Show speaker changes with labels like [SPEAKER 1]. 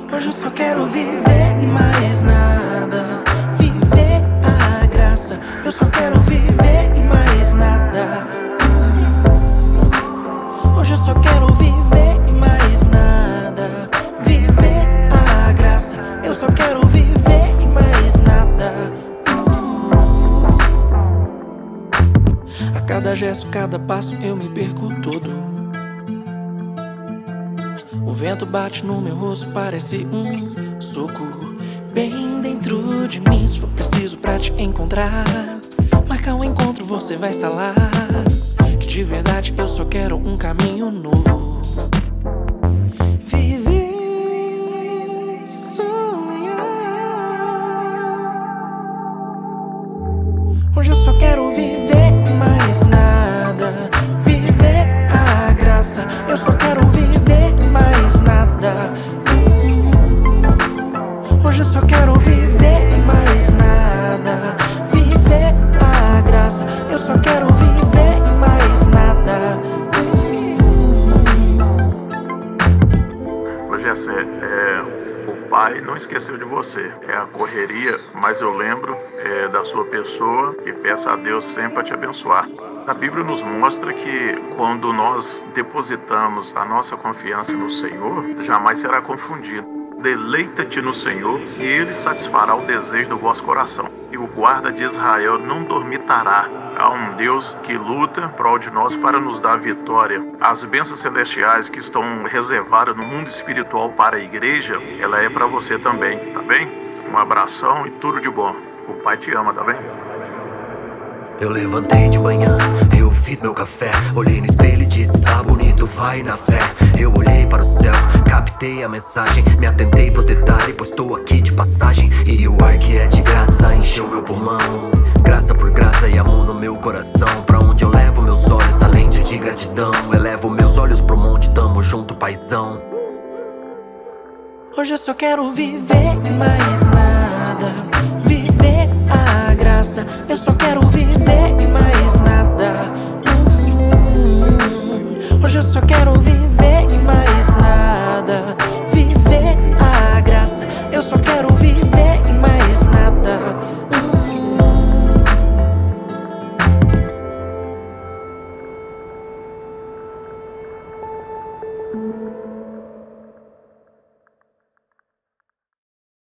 [SPEAKER 1] Hoje eu só quero viver e mais nada. Viver a graça. Eu só quero viver e mais nada. Hoje eu só quero viver e mais nada. Viver a graça. Eu só quero viver e mais nada. A cada gesto, cada passo eu me perco todo. O vento bate no meu rosto, parece um soco bem dentro de mim. Se for preciso pra te encontrar, marcar um encontro, você vai estar lá. Que de verdade eu só quero um caminho novo. Viver e sonhar. Hoje eu só quero viver e mais nada. Viver a graça. Eu só quero viver e mais nada. Hoje eu só quero viver e mais nada. Viver a graça. Eu só quero viver e mais nada.
[SPEAKER 2] Jessé, o pai não esqueceu de você. É a correria, mas eu lembro da sua pessoa e peço a Deus sempre a te abençoar. A Bíblia nos mostra que quando nós depositamos a nossa confiança no Senhor, jamais será confundido. Deleita-te no Senhor e Ele satisfará o desejo do vosso coração. E o guarda de Israel não dormitará. Há um Deus que luta em prol de nós para nos dar vitória. As bênçãos celestiais que estão reservadas no mundo espiritual para a igreja, ela é para você também, tá bem? Um abração e tudo de bom. O Pai te ama, tá bem?
[SPEAKER 3] Eu levantei de manhã, eu fiz meu café. Olhei no espelho e disse, tá bonito, vai na fé. Eu olhei para o céu, captei a mensagem. Me atentei pros detalhes, pois estou aqui de passagem. E o ar que é de graça encheu meu pulmão. Graça por graça e amor no meu coração. Pra onde eu levo meus olhos, além de gratidão. Elevo meus olhos pro monte, tamo junto, paizão.
[SPEAKER 1] Hoje eu só quero viver e mais nada.